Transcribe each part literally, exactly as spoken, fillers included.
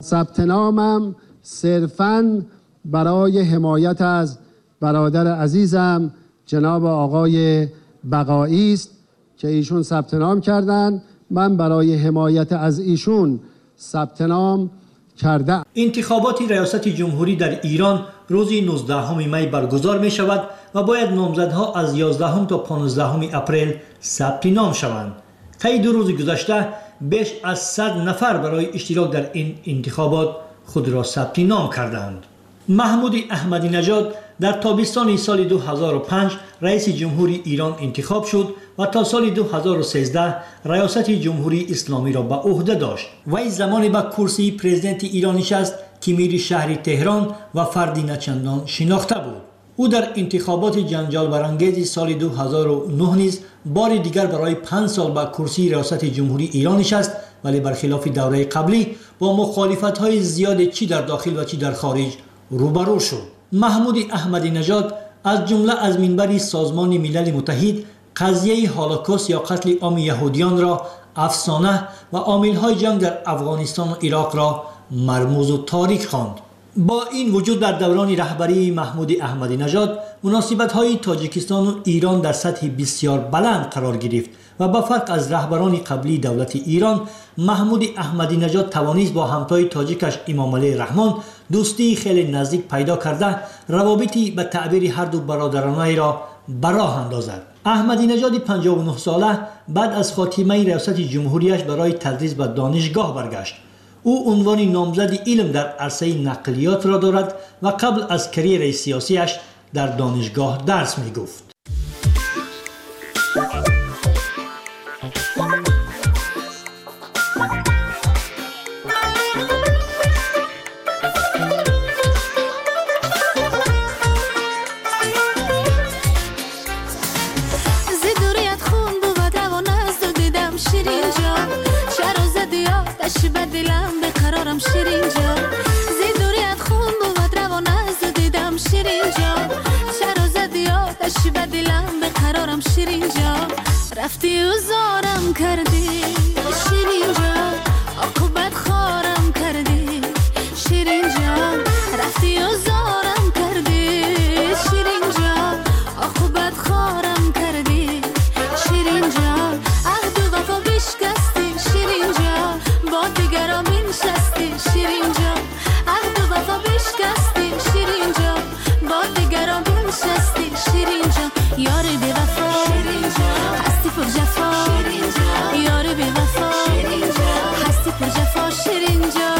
ثبت نامم صرفاً برای حمایت از برادر عزیزم جناب آقای بقایی است که ایشون ثبت نام کردند. من برای حمایت از ایشون ثبت نام کرده. انتخابات ریاست جمهوری در ایران روز نوزدهم می برگزار می شود و باید نامزدها از یازدهم تا پانزدهم اپریل ثبت نام شوند. طی دو روز گذشته بیش از صد نفر برای اشتراک در این انتخابات خود را ثبت نام کردند. محمود احمدی نژاد در تابستان سال دو هزار و پنج رئیس جمهوری ایران انتخاب شد و تا سال دو هزار و سیزده ریاست جمهوری اسلامی را به عهده داشت. وی زمانی به کرسی پرزیدنت ایران نشست که میر شهر تهران و فردی نچندان شناخته بود. او در انتخابات جنجال برانگیز سال دو هزار و نه نیز بار دیگر برای پنج سال به کرسی ریاست جمهوری ایران نشست، ولی برخلاف دوره قبلی با مخالفت‌های زیاد چی در داخل و چی در خارج روبرو شد. محمود احمدی نژاد از جمله از منبر سازمان ملل متحد قضیه هولوکاست یا قتل عام یهودیان را افسانه و عامل‌های جنگ در افغانستان و عراق را مرموز و تاریک خواند. با این وجود در دوران رهبری محمود احمدی نژاد مناسبت‌های تاجیکستان و ایران در سطح بسیار بلند قرار گرفت و با فرق از رهبران قبلی دولت ایران، محمود احمدی نژاد توانست با همتای تاجیکش امام علی رحمان دوستی خیلی نزدیک پیدا کرده روابطی به تعبیر هر دو برادرانه را به راه اندازد. احمدی نژاد پنجاه و نه ساله بعد از خاتمه ریاست جمهوریش برای تدریس به دانشگاه برگشت. او عنوان نامزد علم در عرصه نقلیات را دارد و قبل از کریر سیاسیش در دانشگاه درس می گفت. شیرین جا زی دوریت خون بود روان از دیدم شیرین جا چرا زدی آتشی به دلم به قرارم شیرین جا رفتی و زارم کردی شیرین جا عاقبت خارم کردی شیرین جا رفتی و زارم کردی شیرین جا عاقبت خارم کردی شیرین جا عهد و وفا بشکستی شیرین جا با دیگران بنشستی شیرین جا عهد و وفا بشکستی شیرین جا با دیگران بنشستی شیرین جا یار بی وفا شیرین جا هستی پر جفا شیرین جا یار بی وفا شیرین جا هستی پر جفا شیرین جا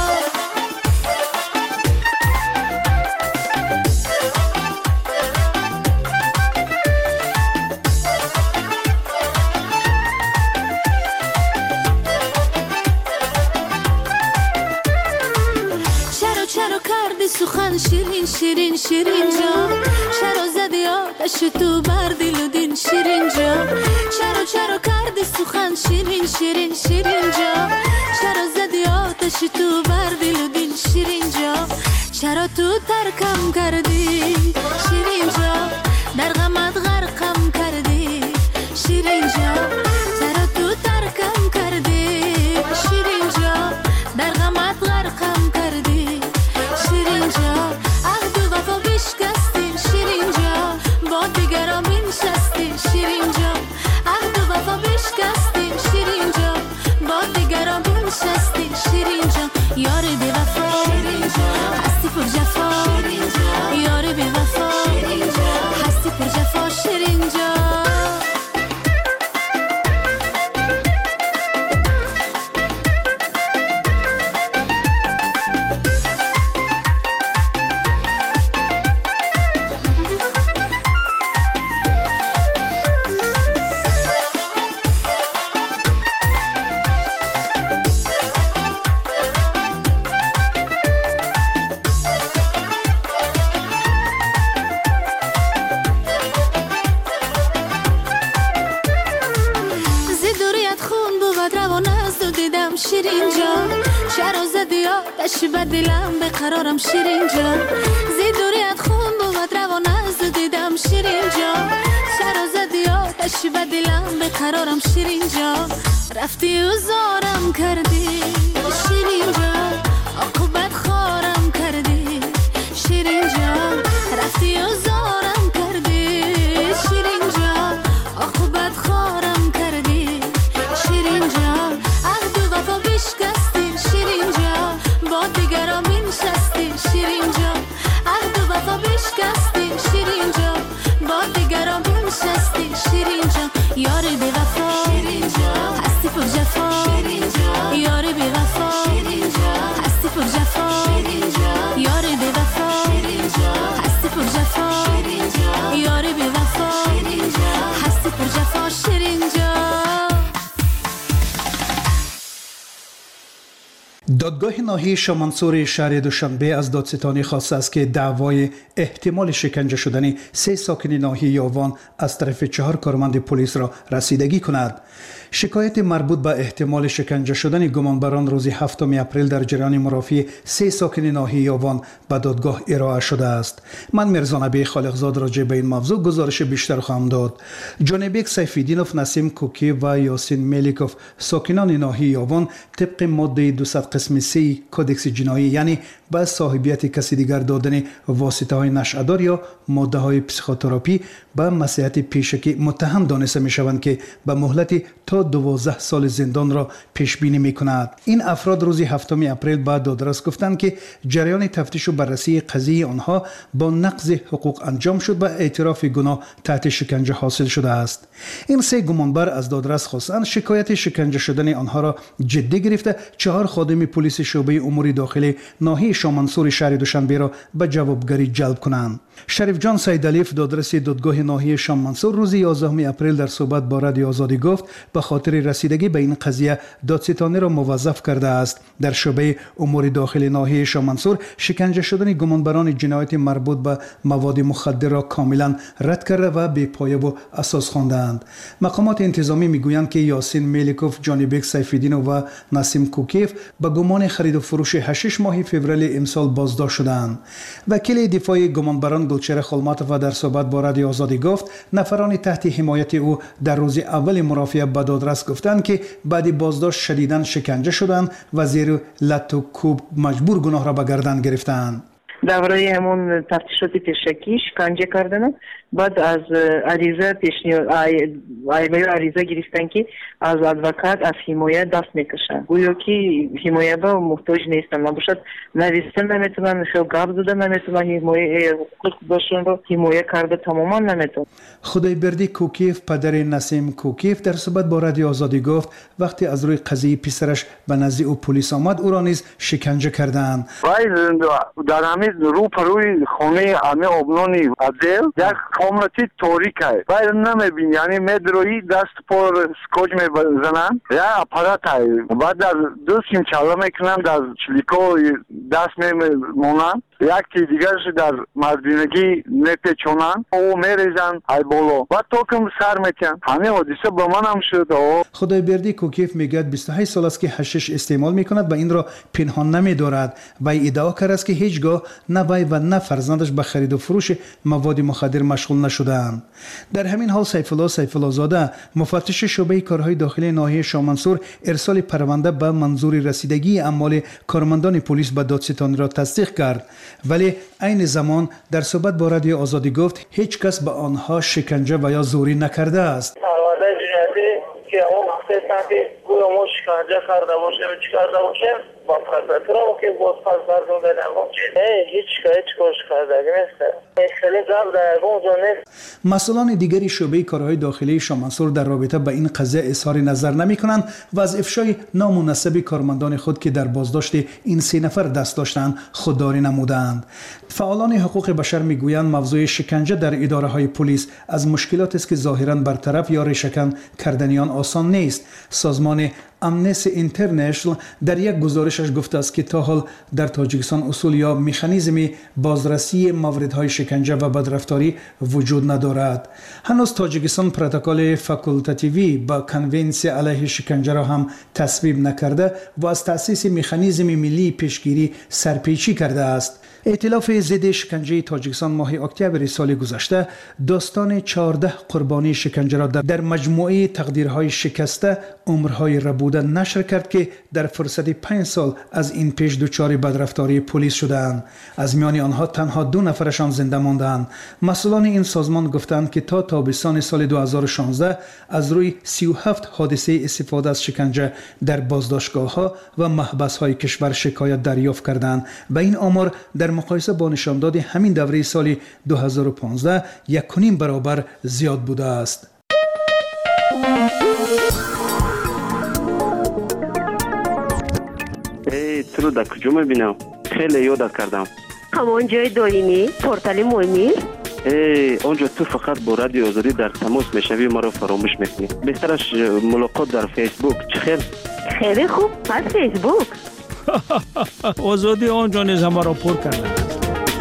سخن شیرین شیرین شیرین جا چرا زدی آتش تو بر دل و دین شیرین جا چرا چرا کردی سخن شیرین شیرین شیرین جا چرا زدی آتش تو بر دل و دین شیرین جا چرا تو ترکم کردی شیرین جا در غمت غرقم کردی شیرین جا چرا تو ترکم کردی شیرین جا در غمت غرقم کردی شیرین جا عهد و وفا بشکستی شیرین جا با دیگران بنشستی شیرین جا عهد و وفا بشکستی شیرین جا با دیگران بنشستی شیرین جا یار بی وفا شیرین جا هستی پر جفا شیرین جا یار بی وفا شیرین جا هستی پر جفا شیرین جا شیرین جا چرا زدی آتشی به دلم به قرارم شیرین جا زی دوریت خون بود روان از دیدم شیرین جا چرا زدی آتشی به دلم به قرارم شیرین جا رفتی و زارم کردی شیرین جا پر جفا یار بی وفا هستی پر جفا یار بی وفا هستی پر جفا شیرین جان. دادگاه ناحیه شامنصور شهر دوشنبه از دادستانی خواسته است که دعوای احتمال شکنجه شدن سه ساکن ناحیه یاوان از طرف چهار کارمند پلیس را رسیدگی کند. شکایت مربوط به احتمال شکنجه شدن گمانبران روز هفتم اپریل در جریان مرافعه سه ساکن ناحیه یاوان به دادگاه ارائه شده است. من میرزا نبی خالقزاد راجع به این موضوع گزارش بیشتر خواهم داد. جانبک سیفیدینوف، نسیم کوکی و یاسین ملیکوف ساکنان ناحیه یاوان طبق ماده دویست قسم سه کودکس جنایی، یعنی به صاحبیت کسی دیگر دادن واسطه های نشعه‌دار یا ماده های پسیخوتراپی به مصلحت پیشکی متهم دانسته می شوند که به مهلت تا دوازده سال زندان را پیش بینی می کند. این افراد روز هفتم اپریل به دادرس گفتند که جریان تفتیش و بررسی قضیه آنها با نقض حقوق انجام شد و اعتراف گناه تحت شکنجه حاصل شده است. این سه گمانبر از دادرس خواستند شکایت شکنجه شدن آنها را جدی گرفته چهار خادم پلیس شعبه امور داخلی ناحیه شامنصور شهر دوشنبه را به جوابگری جلب کنند. شریف جان سیدالیف، دادرس دادگاه ناحیه شامنصور، روز یازدهم اپریل در صحبت با رادیو آزادی گفت به خاطر رسیدگی به این قضیه دادستانی را موظف کرده است در شعبه امور داخلی ناحیه شامنصور شکنجه شدن گمانبران جنایت مربوط به مواد مخدر را کاملا رد کرده و بی پایه و اساس خواندند. مقامات انتظامی میگویند که یاسین ملیکوف، جانبک سیفیدینوف و نسیم کوکیف به گمان خرید و فروش هشیش ماه فوریه امسال بازداشت شدند. وکیل دفاع گمانبران گلچهره خلماتوف در صحبت با رادیو آزادی گفت نفران تحت حمایت او در روز اول مرافعه به دادرس گفتند که بعد بازداشت شدیداً شکنجه شدند و زیر لط و کوب مجبور گناه را به گردن گرفتند. درباره همون تفتیشات پیشکی شکنجه کردن، بعد از عریضه پیشنهاد ایمیل عریضه گرفتن که از ادوکات از حمایت دست میکشن، گویا که حمایت با محتاج نیستن، نباشد نویسن نمیتونن، خیلی گپ زدن نمیتونن، حمایت حقوق باشون رو حمایت کرده تماما نمیتونن. خدایبردی کوکیف، پدر نسیم کوکیف، در صحبت با رادیو آزادی گفت وقتی از روی قضیه پسرش به نزد او پلیس آمد او را نیز شکنجه کردند. در همین رو پروی خونه همه آبنانی عدل یک کاملاتی تاریکه باید نمیبین، یعنی مدروی دست پر سکوچ میزنن یا اپارات های بعد در دوستیم چاله میکنن در چلیکو دست میمونن، یکی دیگرش در مردینگی نپیچونن او میریزن های بولو و توکم سر میتن. همه حدیثه با من هم شد. خدایبردی کوکیف میگد بیست و هشت سال است که حشیش استعمال میکند و این را پنهان نمیدارد و ادعا کرد است که هیچگاه نه وی و نه فرزندش به خرید و فروش مواد مخدر مشغول نشده‌اند. در همین حال سیف الله سیف الله زاده، مفتش شعبه کارهای داخلی ناحیه شامنصور، ارسال پرونده به منظور رسیدگی اموال کارمندان پلیس به دادستانی را تصدیق کرد، ولی عین زمان در صحبت با رادیو آزادی گفت هیچ کس به آنها شکنجه و یا زوری نکرده است. پرونده جنایتی که اون قسمتی گویا ما شکنجه کرده باشه و چی کرده باشه با پرونده را که باز پرونده بدن باشه هیچ شکایت کوش کرده نیست. خیلی گپ در اونجا نیست. مسئولان دیگری شعبه کارهای داخلی شامنصور در رابطه با این قضیه اظهار نظر نمی کنند و از افشای نام و نسب کارمندان خود که در بازداشت این سه نفر دست داشتند خودداری نمودند. فعالان حقوق بشر میگویند موضوع شکنجه در اداره های پلیس از مشکلات است که ظاهرا برطرف یا ریشه‌کن کردن آن آسان نیست. سازمان امنستی اینترنشنال در یک گزارشش گفته است که تا حال در تاجیکستان اصول یا مکانیزم بازرسی موردهای شکنجه و بدرفتاری وجود ندارد. هنوز تاجیکستان پروتکل فاکولتاتیوی با کنونسیون علیه شکنجه را هم تصویب نکرده و از تأسیس مکانیزم ملی پیشگیری سرپیچی کرده است. ائتلاف ضد شکنجه تاجیکستان ماه اکتبر سال گذشته داستان چهارده قربانی شکنجه را در مجموعه تقدیرهای شکسته عمرهای ربوده نشر کرد که در فرصت پنج سال از این پیش دچار بدرفتاری پلیس شدند. از میان آنها تنها دو نفرشان زنده ماندند. مسئولان این سازمان گفتند که تا تابستان سال دو هزار و شانزده از روی سی و هفت حادثه استفاده از شکنجه در بازداشتگاه‌ها و محبس‌های کشور شکایت دریافت کردند. به این آمار در مقایسه با نشانداد همین دوره سال دو هزار و پانزده یک و نیم برابر زیاد بوده است. ای تو تئاتر رو در کجا میبینم؟ خیلی یاد کردم. همان جای دائمی پورتال مهمی؟ اونجا تو فقط با رادیو آزادی در تماس میشوی، ما رو فراموش میکنی. بهترش ملاقات در فیسبوک. چه خیر؟ خیلی خوب، پس فیسبوک. آزادی آنجا نیز همه را پر کرده است.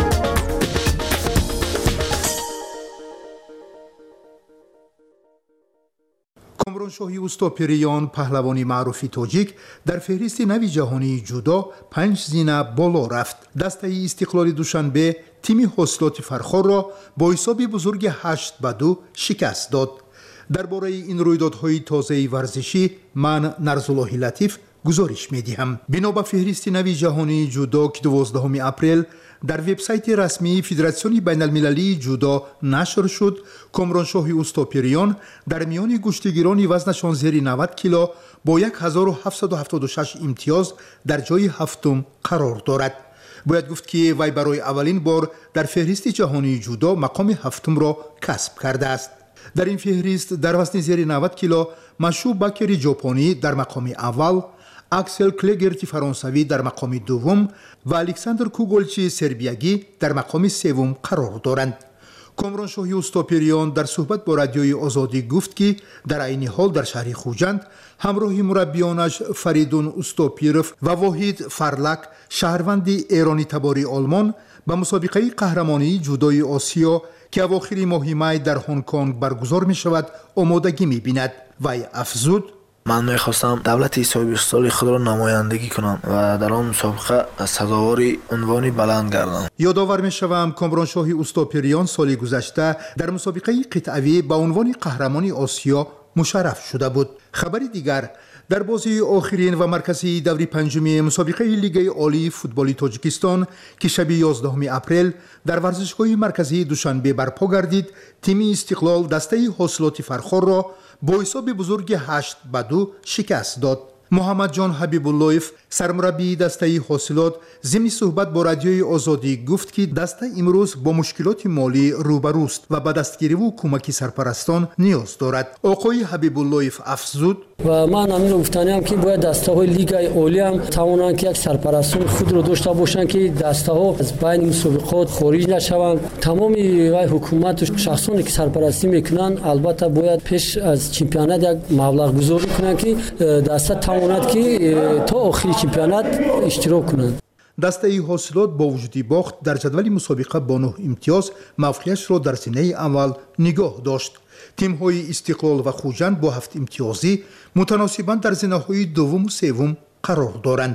کامرانشاهی اوستاپریان پهلوانی معروفی تاجیک در فهرست نوی جهانی جودو پنج زینه بالا رفت. دسته استقلال دوشنبه تیم حاصلات فرخار را با حساب بزرگ هشت به دو شکست داد. درباره این رویدادهای تازه ورزشی من نرزالله لطیف گزارش میدهم. بنا به فهرست نوی جهانی جودو که دوازدهم اپریل در وبسایت رسمی فدراسیون بین المللی جودو نشر شد، کامرانشاهی اوستاپریان در میان کشتیگیران وزنشان زیر نود کیلو با هزار و هفتصد و هفتاد و شش امتیاز در جای هفتم قرار دارد. باید گفت که وی برای اولین بار در فهرست جهانی جودو مقام هفتم را کسب کرده است. در این فهرست در وزن زیر نود کیلو مشو بکری ژاپنی در مقام اول، اکسل کلگرتی فرانسوی در مقام دوم و الکساندر کوگولچی سربیاگی در مقام سوم قرار دارند. کامرانشاهی اوستاپریان در صحبت با رادیوی آزادی گفت که در عین حال در شهر خوجند همراه مربیانش فریدون اوستاپیروف و واحد فرلک شهروند ایرانی تباری آلمان به مسابقه قهرمانی جودوی آسیا که اواخر ماه می در هنگ کنگ برگزار می شود آمادگی می بیند. وی افزود: من میخواستم دولت صاحب استقلال خود را نمایندگی کنم و در آن مسابقه سزاوار عنوانی بلند گردم. یادآور میشوم کامرانشاهی اوستاپریان سال گذشته در مسابقه قطعوی به عنوان قهرمانی آسیا مشرف شده بود. خبری دیگر، در بازی آخرین و مرکزی دوری پنجمی مسابقه لیگ عالی فوتبال تاجیکستان که شب یازدهم اپریل در ورزشگاه مرکزی دوشنبه برپا گردید، تیم استقلال دسته حاصلات فرخار را با حساب بزرگ هشت به دو شکست داد. محمد جان حبیب اللهیف سرمربی دسته حاصلات ضمن صحبت با رادیوی آزادی گفت که دسته امروز با مشکلات مالی روبروست و به دستگیری و کمک سرپرستان نیاز دارد. آقای حبیب اللهیف افزود: و من همین رو گفتنیم که باید دسته های لیگ عالی هم توانند که یک سرپرستان خود رو داشته باشند که دسته ها از بین مسابقات خارج نشوند. تمام حکومت و شخصانی که سرپرستی میکنن البته باید پیش از چمپیونات یک مبلغ گذاری کنند که دسته تواند که تا آخر چمپیونات اشتراک کنند. دسته حاصلات با وجود باخت در جدول مسابقه با نه امتیاز موقعیتش را در سینه اول نگاه داشت. تیم‌های استقلال و خوجند با هفت امتیازی متناسباً در زینه‌های دوم و سوم قرار دارند.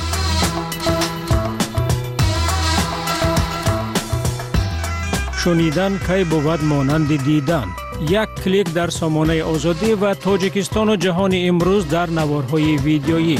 شنیدن کی بود مانند دیدن. یک کلیک در سامانه آزادی و تاجیکستان و جهان امروز در نوارهای ویدیویی.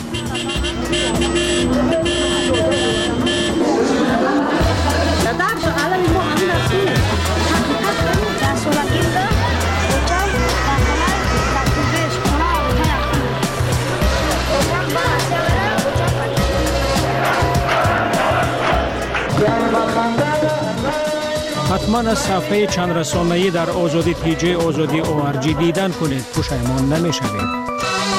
حتما از صفحه چند رسانه‌ای در آزادی تیجی آزادی او آر جی دیدن کنید، پشیمان نمی‌شوید.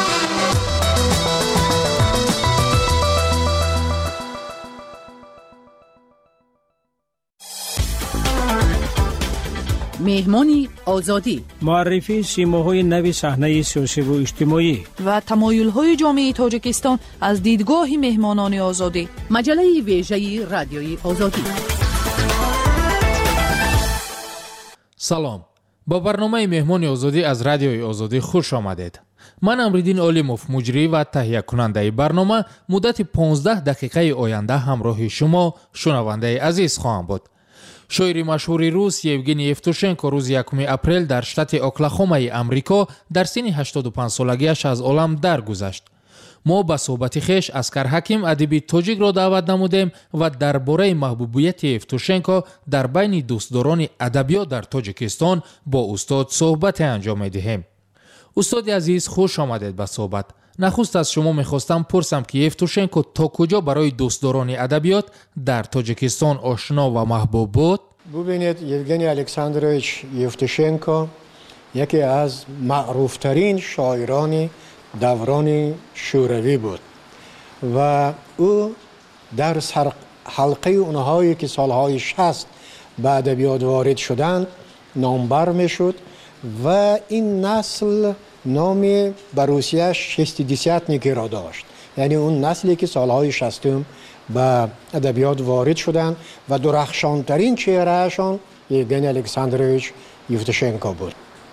مهمانی آزادی، معرفی سیماهای نوی صحنه سیاسی و اجتماعی و تمایل‌های جامعه تاجیکستان از دیدگاه مهمانان آزادی. مجله ویژه رادیوی آزادی. سلام، با برنامه مهمان آزادی از رادیوی آزادی خوش آمدید. من امریدین علیموف مجری و تهیه کننده برنامه مدت پانزده دقیقه آینده همراه شما شنونده عزیز خواهم بود. شاعر مشهور روس یوگنی یفتوشنکو روز یکم اپریل در شتات اوکلاهوما امریکا در سن هشتاد و پنج سالگیش از عالم درگذشت. ما به صحبت خویش اسکر حکیم ادیب تاجیک را دعوت نمودیم و درباره محبوبیت یفتوشنکو در بین دوستداران ادبیات در تاجیکستان با استاد صحبت انجام می‌دهیم. استاد عزیز خوش آمدید به صحبت. نخست از شما میخواستم پرسم که یفتوشنکو تا کجا برای دوستداران ادبیات در تاجیکستان آشنا و محبوب بود؟ ببینید، یوگنی الکساندروویچ یفتوشنکو یکی از معروفترین شاعران دوران شوروی بود و او در سر حلقه اونهایی که سالهای شصت به ادبیات وارد شدند نامبر میشد و این نسل نام بروسیه شصتدیسیتنیکی را داشت، یعنی اون نسلی که سالهای شصتم به ادبیات وارد شدند و درخشانترین چهرهشان یوگنی الکساندرویچ یفتوشنکو بود.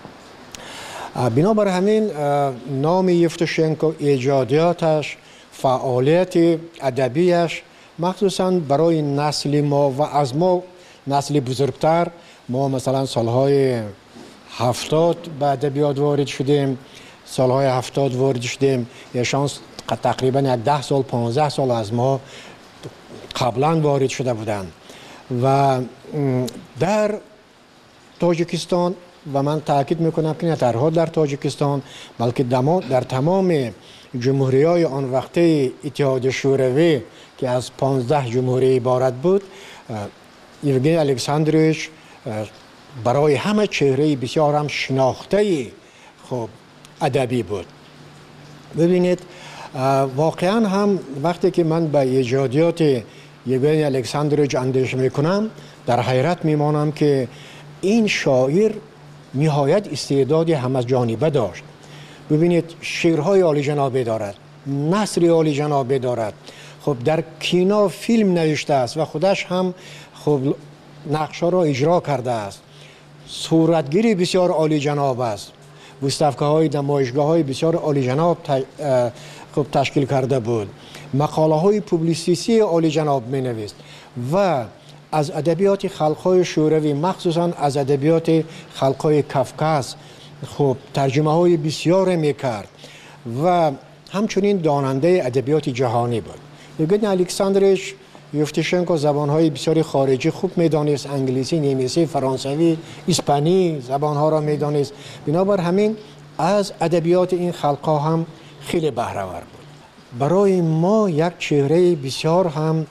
بنابر همین نام یفتوشنکو، ایجادیاتش، فعالیت ادبیش مخصوصا برای نسل ما و از ما نسل بزرگتر، ما مثلا سالهای هفتاد به ادبیات وارد شدیم، سالهای هفتاد وارد شدیم، ایشان تقریبا یک ده سال پانزده سال از ما قبلا وارد شده بودند و در تاجیکستان و من تاکید میکنم که نه تنها در تاجیکستان بلکه در تمام جمهوری‌های آن وقته اتحاد شوروی که از پانزده جمهوری عبارت بود، یوگنی الکساندرویچ برای همه چهره بسیار هم شناخته خب ادبی بود. ببینید واقعا هم وقتی که من به ایجادیات یوگنی الکساندرویچ اندیشه میکنم در حیرت میمانم که این شاعر نهایت استعداد همه جانبه داشت. ببینید شعرهای عالی جنابه دارد، نثر عالی جنابه دارد، خب در کینا فیلم نوشته است و خودش هم خب نقشا را اجرا کرده است، صورتگیری بسیار عالی جناب است، گستاخه های نمایشگاه های بسیار عالی جناب خب تشکیل کرده بود، مقاله های پوبلیسیستی عالی جناب می نویست و از ادبیات خلقهای شوروی مخصوصا از ادبیات خلقهای کافکاس خب ترجمه های بسیار میکرد و همچنین داننده ادبیات جهانی بود. یوگنی الکساندرویچ یفتوشنکو زبانهای بسیار خارجی خوب میدانست، انگلیسی، نیمسی، فرانسوی، اسپانی زبانها را میدانست، بنابر همین از ادبیات این خلقها هم خیلی بهره‌ور بود. برای ما یک چهره بسیار هم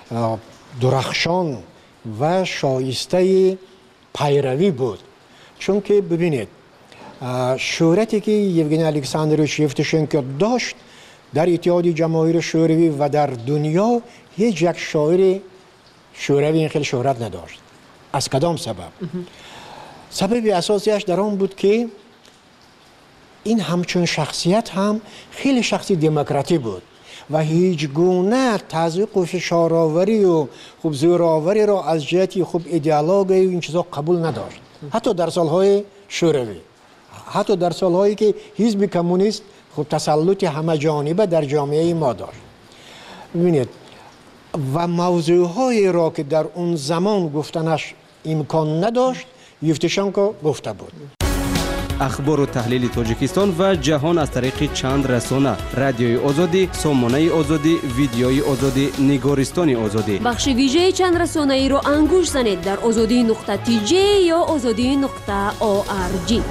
درخشان و شایسته پیروی بود، چون که ببینید شهرتی که یوگنی الکساندرویچ یفتوشنکو داشت در اتحاد جماهیر شوروی و در دنیا هیچ یک شاعر شوروی این خیلی شهرت نداشت. از کدام سبب؟ سبب اساسیش در آن بود که این همچون شخصیت هم خیلی شخصی دموکراتی بود و هیچ گونه تضییق و فشارآوری و خوب زوراوری را از جهتی خوب ایدئولوژی و این چیزا قبول نداشت. حتی در سالهای شوروی، حتی در سالهایی که حزب کمونیست خب تسلط همه جانبه در جامعه ما داشت. ببینید و موضوعهایی را که در اون زمان گفتنش امکان نداشت یفتوشنکو گفته بود. اخبار و تحلیل تاجیکستان و جهان از طریق چند رسانه: رادیوی آزادی، سامانه آزادی، ویدیوی آزادی، نگارستان آزادی. بخش ویژه چند رسانه ای را انگوش زنید در آزادی نقطه تی جی یا آزادی نقطه او آر جی.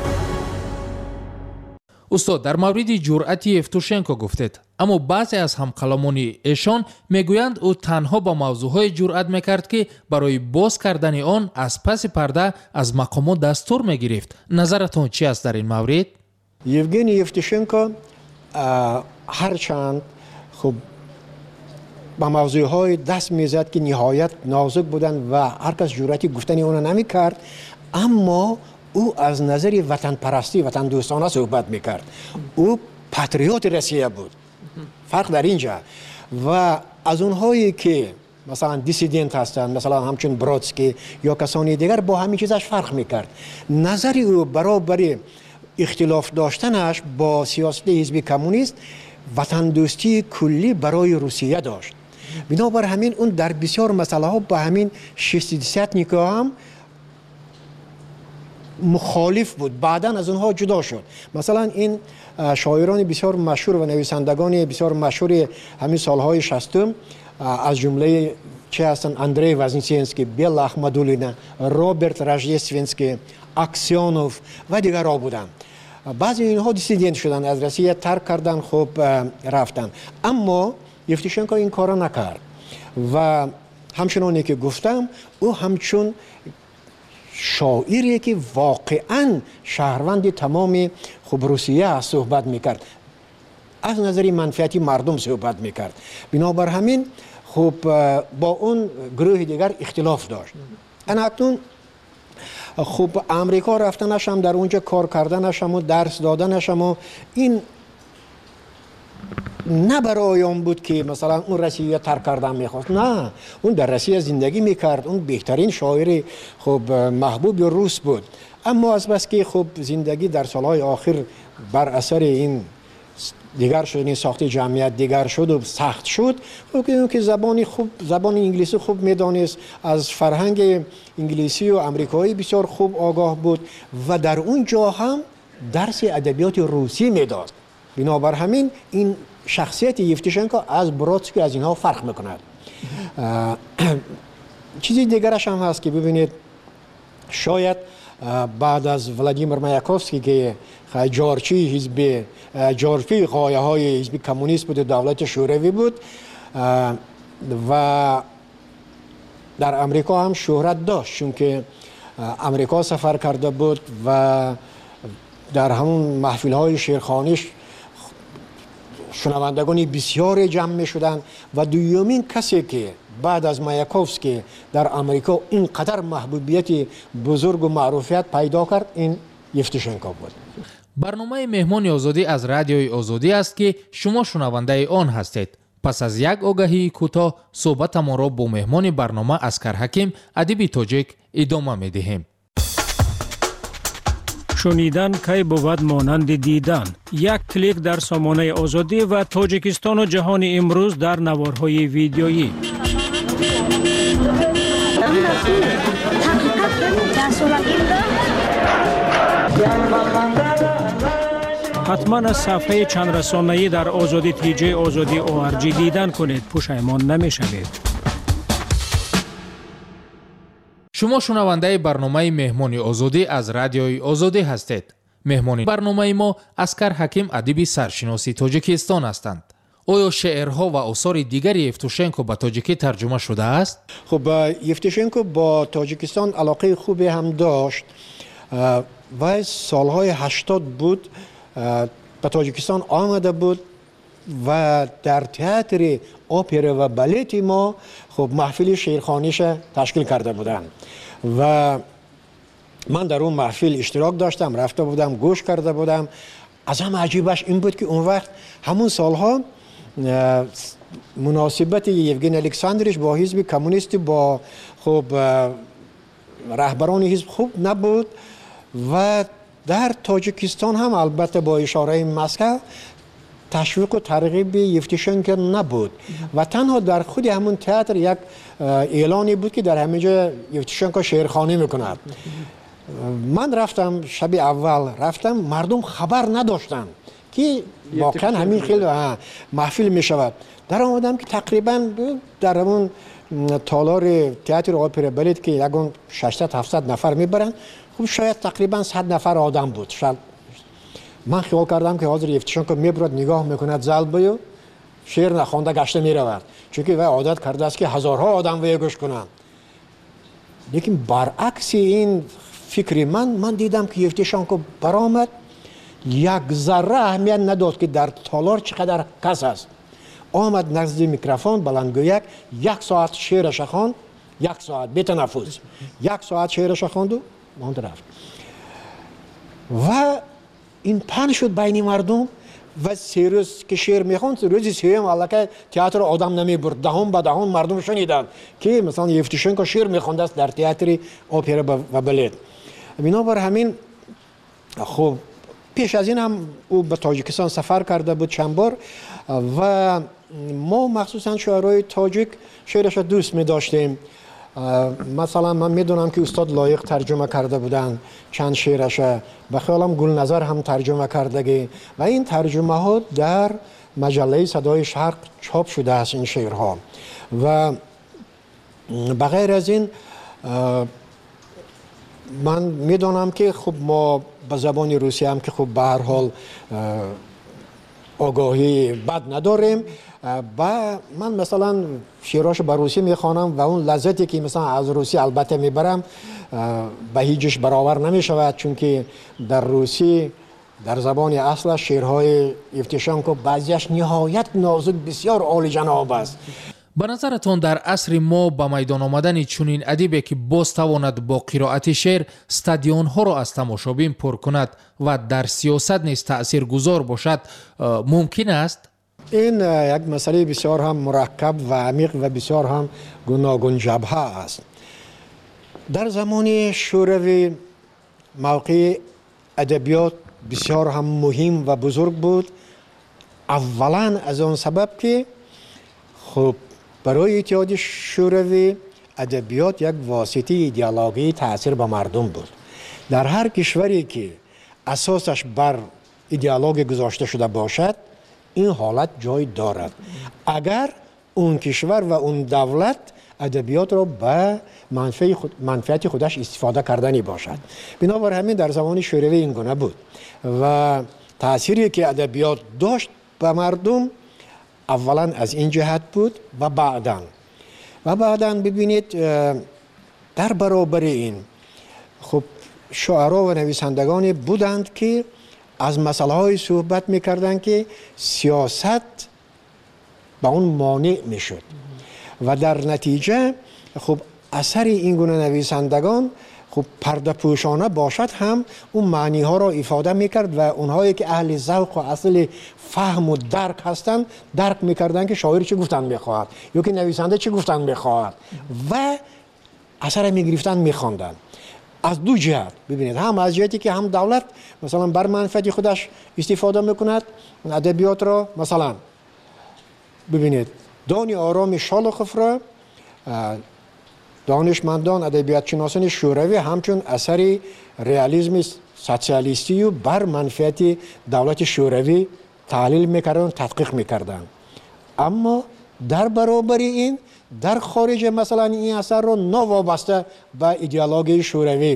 استاد در مورد جرأت یفتوشنکو گفتید، اما بعضی از همکلامان ایشان میگویند او تنها با موضوعهای جرأت میکرد که برای باز کردن آن از پس پرده از مقامات دستور میگرفت. نظرتون چی است در این مورد؟ یوگنی یفتوشنکو هرچند خب با موضوعهای دست میزد که نهایت نازک بودند و هر کس جرأتی گفتن اون نمیکرد، اما او از نظر وطن پرستی، وطن دوستانه صحبت میکرد. او پاتریوت روسیه بود. فرق در اینجا. و از اونهایی که مثلا دیسیدنت هستند، مثلا همچون برودسکی یا کسانی دیگر، با همین چیزش فرق میکرد. نظر او برابر اختلاف داشتنش با سیاست حزب کمونیست وطن دوستی کلی برای روسیه داشت. بنابر همین اون در بسیار مسئله ها با همین شصتدیسیتنیکی هم مخالف بود. بعدا از اونها جدا شد. مثلا این شاعران بسیار مشهور و نویسندگان بسیار مشهور همین سالهای شصتم از جمله چه هستن؟ اندری وزنیسینسکی، بیلا احمدولینا، روبرت راژدستوینسکی، اکسیونوف و دیگرها بودند. بعضی اینها دیسیدنت شدن، از روسیه ترک کردن، خب رفتن. اما یفتوشنکو این کارا نکرد و همچنانی که گفتم او همچون شاعری که واقعا شهروند تمام خب روسیه صحبت میکرد، از نظر منفعتی مردم صحبت میکرد. بنابر همین خب با اون گروه دیگر اختلاف داشت. اکنون خب امریکا رفتنش هم در اونجا کار کردنش هم و درس دادنش هم و این نه برای اون بود که مثلا اون روسیه ترک کردن میخواست، نه، اون در روسیه زندگی میکرد، اون بهترین شاعر خب محبوب روس بود. اما از بس که خب زندگی در سالهای آخر بر اثر این دیگر شد، این ساخت جمعیت دیگر شد و سخت شد، خب که زبانی خوب زبان انگلیسی خوب میدانست، از فرهنگ انگلیسی و آمریکایی بسیار خوب آگاه بود و در اون جا هم درس ادبیات روسی میداد. بنابر همین این شخصیت یفتشنکو از برودسکی از اینها فرق میکند. چیزی دیگرش هم هست که ببینید، شاید بعد از ولادیمیر مایاکوفسکی که جارچی حزب جارچی قایه های حزب کمونیست بود، دولت شوروی بود و در امریکا هم شهرت داشت، چون که امریکا سفر کرده بود و در همون محفل های شیرخوانیش شنوندگانی بسیار جمع می شدن و دومین کسی که بعد از مایاکوفسکی در امریکا اینقدر محبوبیت بزرگ و معروفیت پیدا کرد این یفتشنکو بود. برنامه مهمان آزادی از رادیوی آزادی است که شما شنونده آن هستید. پس از یک آگاهی کوتاه صحبت ما را با مهمان برنامه اسکر حکیم ادیب تاجیک ادامه می دهیم. شنیدن کی بود مانند دیدن. یک کلیک در سامانه آزادی و تاجیکستان و جهان امروز در نوارهای ویدیویی. حتما از صفحه چند رسانه‌ای در آزادی تی جی آزادی او آر جی دیدن کنید، پشیمان نمی‌شوید. شما شنونده برنامه مهمان آزادی از رادیوی آزادی هستید. مهمان برنامه ما اسکر حکیم ادیب سرشناسی تاجیکستان هستند. آیا شعرها و آثار دیگری یفتشنکو به تاجیکی ترجمه شده است؟ خب یفتشنکو با تاجیکستان علاقه خوبی هم داشت و سالهای هشتاد بود به تاجیکستان آمده بود و در تئاتر اپرا و بالت ما خب محفل شعرخوانیش تشکیل کرده بودند و من در اون محفل اشتراک داشتم، رفته بودم، گوش کرده بودم. از هم عجیبش این بود که اون وقت همون سالها مناسبت یوگین الکساندریچ با حزب کمونیستی با خب رهبران حزب خوب نبود و در تاجیکستان هم البته با اشاره مسکو تشویق و ترغیب یفتشنکو نبود و تنها در خود همون تئاتر یک اعلانی بود که در همه جا یفتشنکو شعرخوانی میکند. من رفتم، شب اول رفتم، مردم خبر نداشتن که واقعا همین خیلی محفل میشود. در آمدم که تقریبا در همون تالار تئاتر اپرا بالت که یکون ششصد هفتصد نفر میبرن، خب شاید تقریبا صد نفر آدم بود. شاید من خیال کردم که حاضر یفتشنکو میبرد نگاه میکند زلبه شعر نخوانده گشته میرود، چون که وی عادت کرده است که هزارها آدم وی گوش کنند. لیکن برعکس این فکری من من دیدم که یفتشنکو برآمد، یک ذره اهمیت نداد که در تالار چقدر کس است. آمد نزد میکروفون بلندگویک، یک ساعت شعرش خواند، یک ساعت بی تنفس یک ساعت شعرش خواند و ماند رفت و این پهن شد بین مردم و سه روز که شعر میخوند، روزی سوم البته تئاتر آدم نمیبرد، دهم به دهم مردم شنیدند که مثلا یفتشنکو شعر میخوانده است در تئاتر اپرا و بالت. بنابر همین خب پیش از این هم او به تاجیکستان سفر کرده بود چند بار و ما مخصوصا شاعرای تاجیک شعرش دوست می داشتیم. مثلا من میدونم که استاد لایق ترجمه کرده بودن چند شعرش، به خیالم گلنظر هم ترجمه کردگی و این ترجمه ها در مجله صدای شرق چاپ شده است این شعرها. و بغیر از این من میدونم که خب ما به زبان روسی هم که خب به هر حال آگاهی بد نداریم و من مثلا شعراش به روسی میخوانم و اون لذتی که مثلا از روسی البته میبرم به هیچش برابر نمیشود، چون که در روسی در زبان اصل شعرهای یفتشنکو بعضیش نهایت نازک بسیار عالی جناب است. به نظرتان در عصر ما با میدان آمدن چنین ادیبی که باز تواند با قرائت شعر استادیون ها را از تماشابین پر کند و در سیاست نیز تأثیر گذار باشد ممکن است؟ این یک مسئله بسیار هم مرکب و عمیق و بسیار هم گوناگون جبهه است. در زمان شوروی موقع ادبیات بسیار هم مهم و بزرگ بود. اولا از آن سبب که خب برای اتحاد شوروی ادبیات یک واسطه ایدئولوژی تاثیر به مردم بود. در هر کشوری که اساسش بر ایدئولوژی گذاشته شده باشد این حالت جای دارد اگر اون کشور و اون دولت ادبیات را به منفعت خود، منفعت خودش استفاده کردنی باشد. بنابر همین در زمان شوروی این گونه بود و تأثیری که ادبیات داشت به مردم اولا از این جهت بود و بعداً و بعداً ببینید در برابر این خب شاعرها و نویسندگان بودند که از مسئله های صحبت میکردند که سیاست با اون مانع میشد و در نتیجه خب اثر این گونه نویسندگان خب پرده پوشانه باشد هم اون معنی ها را افاده میکرد و اونهایی که اهل ذوق و اصل فهم و درک هستند درک میکردن که شاعر چی گفتن میخواهد یا که نویسنده چی گفتن میخواهد و اثر میگرفتن میخواندن. از دو جهت ببینید، هم از جهتی که هم دولت مثلا بر منفعت خودش استفاده میکند ادبیات را، مثلا ببینید دانی آرام شالخوف را دانشمندان ادبیات شناسان شوروی همچون اثری رئالیسم سوسیالیستی و بر منفعت دولت شوروی تحلیل میکردن، تدقیق میکردن. اما در برابر این در خارج مثلا این اثر رو نوابسته به ایدئولوژی شوروی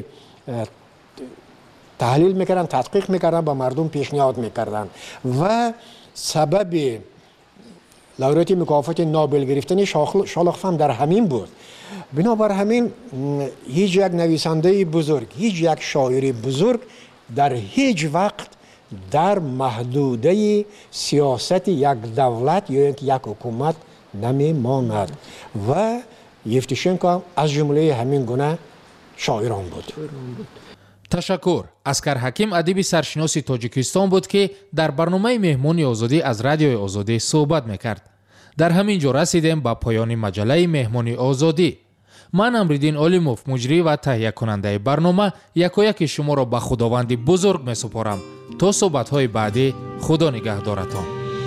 تحلیل میکردن، تدقیق میکردن، با مردم پیشنهاد میکردن و سبب لوریت مکافات نوبل گرفتن شالخوف هم در همین بود. بنابر همین هیچ یک نویسنده بزرگ، هیچ یک شاعر بزرگ در هیچ وقت در محدوده سیاست یک دولت یا یک حکومت نمیماند و یفتشنکو از جمله همین گونه شاعران بود. تشکر. اسکر حکیم ادیب سرشناس تاجیکستان بود که در برنامه مهمانی آزادی از رادیوی آزادی صحبت میکرد. در همین جا رسیدیم به پایان مجله مهمانی آزادی. من امریدین اولیموف مجری و تهیه کننده برنامه یکایک شما را به خداوندی بزرگ می سپارم. تا صحبت های بعدی، خدا نگهدارتان.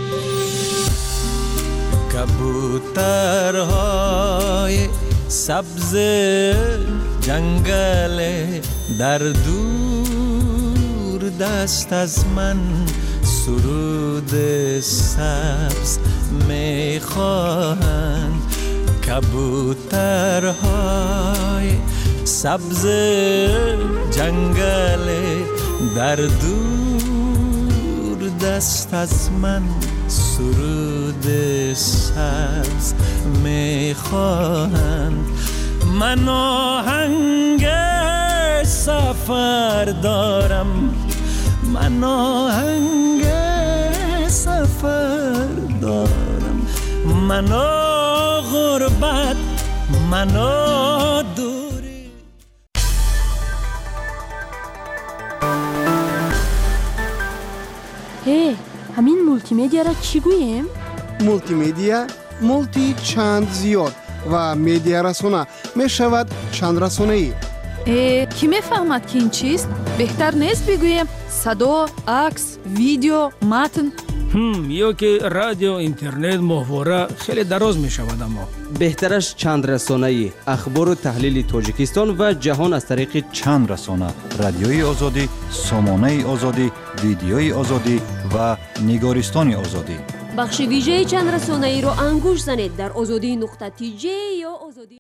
کبوترهای سبز جنگل در دور دست از من سرود سبز میخواهند. کبوترهای سبز جنگل در دور دست از من سرود سبز میخواهند. من آهنگ سفر دارم، من آهنگ سفر دارم، من غربت، من دوری. هی همین مولتی میدیا را چی گوییم؟ مولتی میدیا مولتی چند زیاد و میدیا رسانه می شود چند رسانه ای. کی میفهمد که این چیست؟ بهتر نیست بگوییم صدا، عکس، ویدیو، متن؟ هم یا که رادیو، اینترنت، محوره خیلی دراز می شود. اما بهترش چند رسانه‌ای اخبار و تحلیل تاجیکستان و جهان از طریق چند رسانه: رادیوی آزادی، سامانه آزادی، ویدیوی آزادی و نگارستان آزادی. بخش ویژه چند رسانه‌ای رو انگوش زنید در آزادی نقطه تی جی یا آزادی